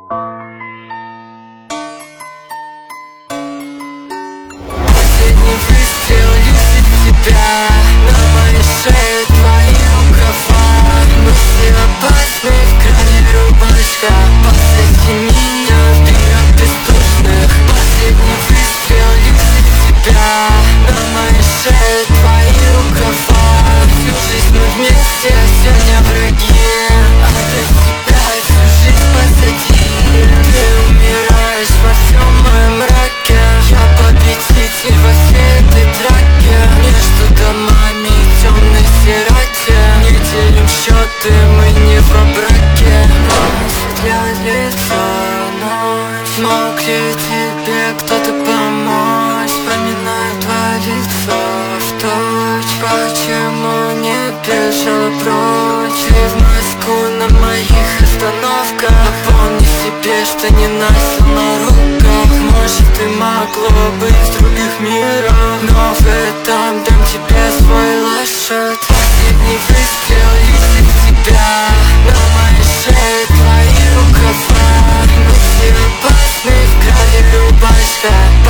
Последний выстрел лишит тебя. На моей шее твои рукава. Мысли опасны, в кране рубашка. Посади меня вперед бездушных. Последний выстрел лишит тебя. На моей шее твои рукава. Всю жизнь мы вместе, сегодня враги. А для тебя всю жизнь позади. Ты умираешь во всем моем мраке. Я победитель во всей этой драке. Между домами и темной сироте. Не делим счеты, мы не во браке. Осветляет лицо ночь. Мог ли тебе кто-то помочь? Вспоминаю твое лицо в точь. Почему не бежала прочь? Ты в Москву на моих остановках. Напомни себе, что не носил на руках. Может, и могло быть из других миров, но в этом дам тебе свой лошадь. Последний выстрел лишит тебя. На моей шее твои рукава. Мысли опасны, в крови рубашка.